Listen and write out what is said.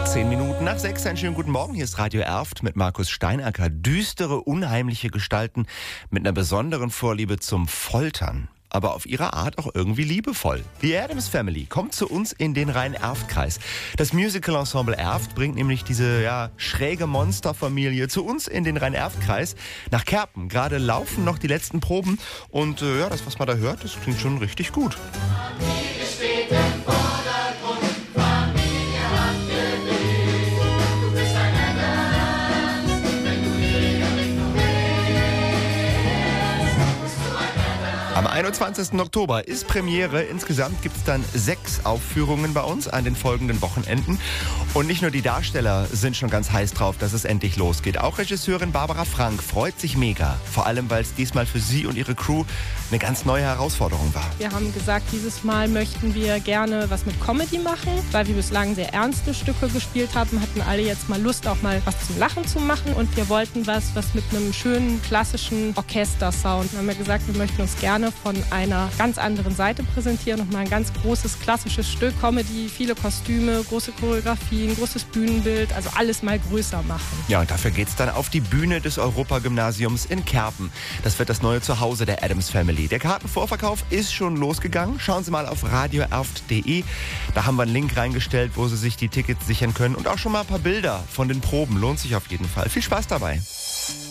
10 Minuten nach 6. Einen schönen guten Morgen. Hier ist Radio Erft mit Markus Steinacker. Düstere, unheimliche Gestalten mit einer besonderen Vorliebe zum Foltern. Aber auf ihre Art auch irgendwie liebevoll. Die Addams Family kommt zu uns in den Rhein-Erft-Kreis. Das Musical-Ensemble Erft bringt nämlich diese schräge Monsterfamilie zu uns in den Rhein-Erft-Kreis nach Kerpen. Gerade laufen noch die letzten Proben und das, was man da hört, das klingt schon richtig gut. Familie steht im Vordergrund, Familie hat gelebt. Du bist ein Addams, wenn du Jäger ignorierst. Bist du ein Addams? Am 21. Oktober ist Premiere. Insgesamt gibt es dann 6 Aufführungen bei uns an den folgenden Wochenenden. Und nicht nur die Darsteller sind schon ganz heiß drauf, dass es endlich losgeht. Auch Regisseurin Barbara Frank freut sich mega. Vor allem, weil es diesmal für sie und ihre Crew eine ganz neue Herausforderung war. Wir haben gesagt, dieses Mal möchten wir gerne was mit Comedy machen, weil wir bislang sehr ernste Stücke gespielt haben, hatten alle jetzt mal Lust, auch mal was zum Lachen zu machen und wir wollten was mit einem schönen, klassischen Orchestersound. Dann haben wir gesagt, wir möchten uns gerne von einer ganz anderen Seite präsentieren und mal ein ganz großes, klassisches Stück, Comedy, viele Kostüme, große Choreografien, großes Bühnenbild, also alles mal größer machen. Ja, und dafür geht's dann auf die Bühne des Europagymnasiums in Kerpen. Das wird das neue Zuhause der Addams Family. Der Kartenvorverkauf ist schon losgegangen. Schauen Sie mal auf radioerft.de. Da haben wir einen Link reingestellt, wo Sie sich die Tickets sichern können. Und auch schon mal ein paar Bilder von den Proben. Lohnt sich auf jeden Fall. Viel Spaß dabei.